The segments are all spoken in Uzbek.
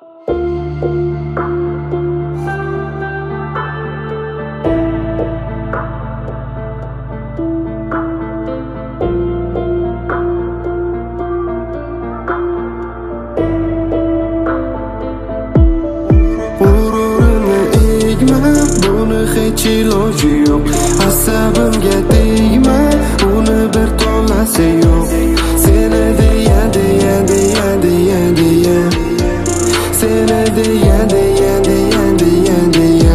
Hech iloji yo'q, asabimga tegma, uni bir tolasi yo'q. Seni deya, deya, deya, deya, deya. Seni deya, deya, deya, deya, deya.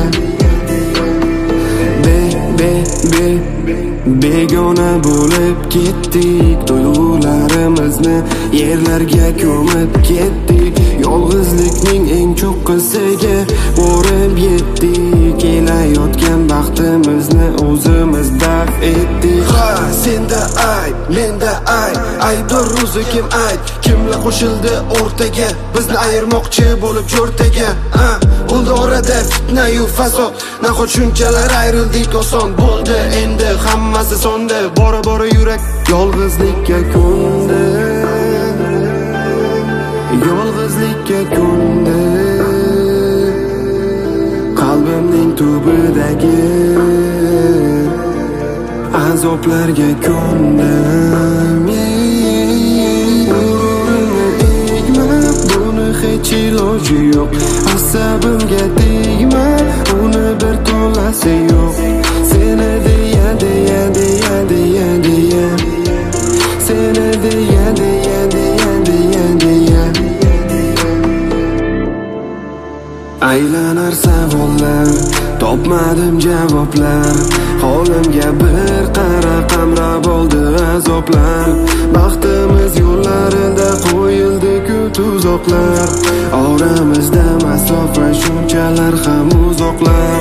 Begona bo'lib ketdik, to'ylarimizni yerlarga ko'mib ketdik. Yolg'izlikning eng cho'qqisiga borib yetdik. Kelayotgan baxtimizni o'zimiz daf etdik. Ha, senda ayb, menda ayb, aybdor o'zi kim ayb? Kimlar qo'shildi o'rtaga, bizni ayirmoqchi bo'lib jo'rtaga? Bo'ldi orada fitna-yu fasod, nahot shunchalar ayrildik oson. Bo'ldi endi hammasi sonda, bora yurak yolg'izlikka ko'ndi. Yolg'izlikka ko'ndi. Qalbimning tubidagi azoblarga ko'ndim. Egma, buni hech iloji yo'q, asabimga tegma, uni bir tolasi yo'q. Seni deya, deya, deya, deya, deya. Seni deya, deya, deya, deya, deya. Aylanar savollar, topmadim javoblar. Holimga bir qara, qamrab oldi azoblar. Baxtimiz yo'llarida qo'yildi-ku tuzoqlar. Oramizda masofa shunchalar ham uzoqlar.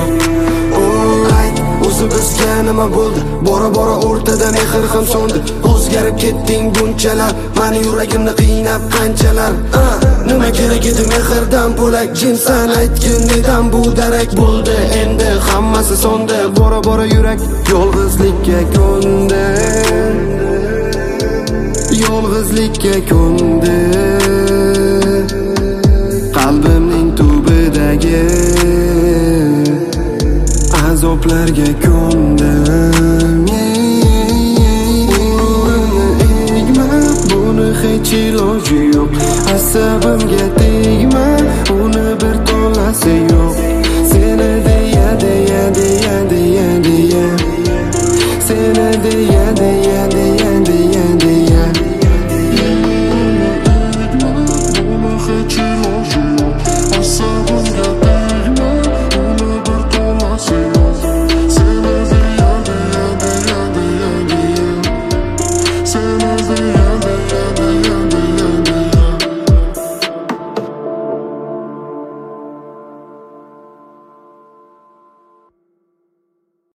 O'zi bizga nima bo'ldi? Bora o'rtada mehr ham so'ndi. O'zgarib ketding bunchalar, meni yuragimni qiynab qanchalar. Nima kerak edi mehrdan bo'lak? Jinsan aytgin nedan bu darak? Bo'ldi endi hammasi sonda, bora yurak yolg'izlikka ko'ndi. Yolg'izlikka ko'ndi. Qalbimning tubidagi azoblarga ko'ndim. Egma, buni hech iloji yo'q, asabimga